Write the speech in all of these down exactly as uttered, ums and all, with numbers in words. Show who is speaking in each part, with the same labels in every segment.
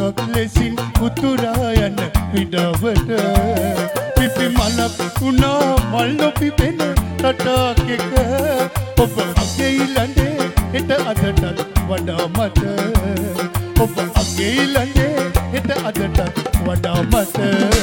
Speaker 1: රුකක් ලෙසින් උතුරා යන විඩවට පිපි මලක් වුණා මල් නොපිපෙන තටාක් එක ඔබ අගේ ළඟේ හිට අදටත් වඩා මට ඔබ අගේ ළඟේ හිට අදටත් වඩා මට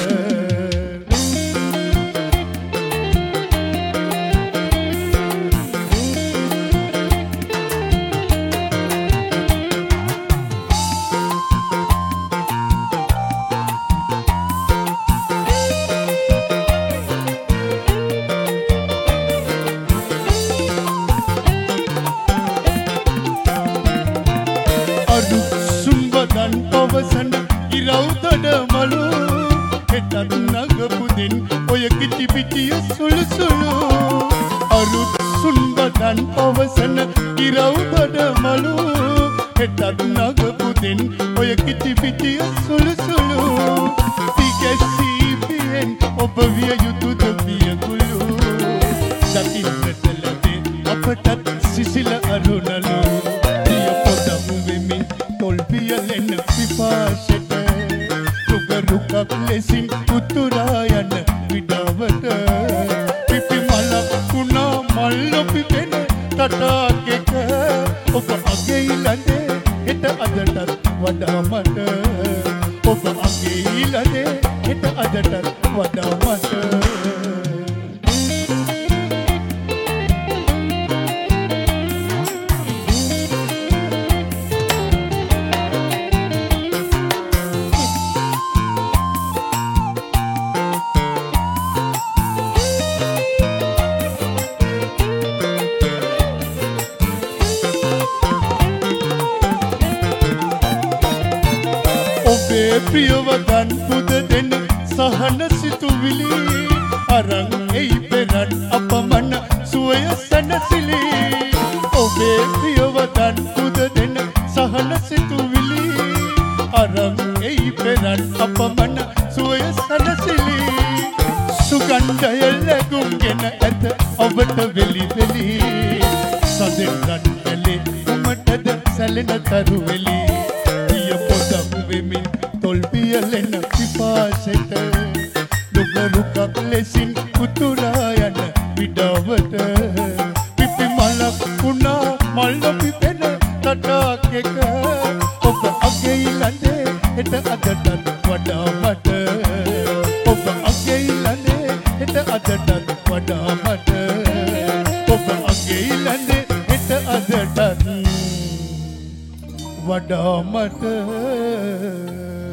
Speaker 1: පවසන ඉරවුතඩ මලු හෙටත් නගපුදින් ඔය කිටි පිටිය සුළු සුළු අරුත් සුන්බදන් පවසන ඉරවුතඩ මලු හෙටත් නගපුදින් ඔය කිටි පිටිය සුළු සුළු තිකැසීපියෙන් ඔබ විය යුතුද පියකුළු දකින්නට ලැබේ අපටත් සිසිල අරුණලු පිය පොදමු වෙමින් තොල්පියලෙන පිපාසෙට රුක රුකක් ලෙසින් උතුරා යන විඩවට පිපි මලක් වුණා මල් නොපිපෙන තටාක් එක ඔබ අගේ ළඟේ හිට අදටත් වඩා මට ඔබ අගේ ළඟේ හිට අදටත් වඩා මට ප්‍රියවදන් පුද දෙන සහන සිතුවිලි අරන් එයි පෙරන් අපමණ සුවය සැනසිලි ඔබේ ප්‍රියවදන් පුද දෙන සහන සිතුවිලි අරන් එයි පෙරන් අපමණ සුවය සැනසිලි සුගන්ධය ලැබුම්ගෙන ඇත ඔබට වෙලි වෙලි සදෙන්නන් වෙලි උමටද සැලෙන තරුවෙලි පිය පොදමු වෙමින් තොල්පියලෙන පිපාසෙට රුක රුකක් ලෙසින් උතුරා යන විඩවට පිපි මලක් වුණා මල් නොපිපෙන තටාක් එක ඔබ අගේ ළඟේ හිට අදටත් වඩා මට ඔබ අගේ ළඟේ හිට අදටත් වඩා මට ඔබ අගේ ළඟේ හිට අදටත් වඩා මට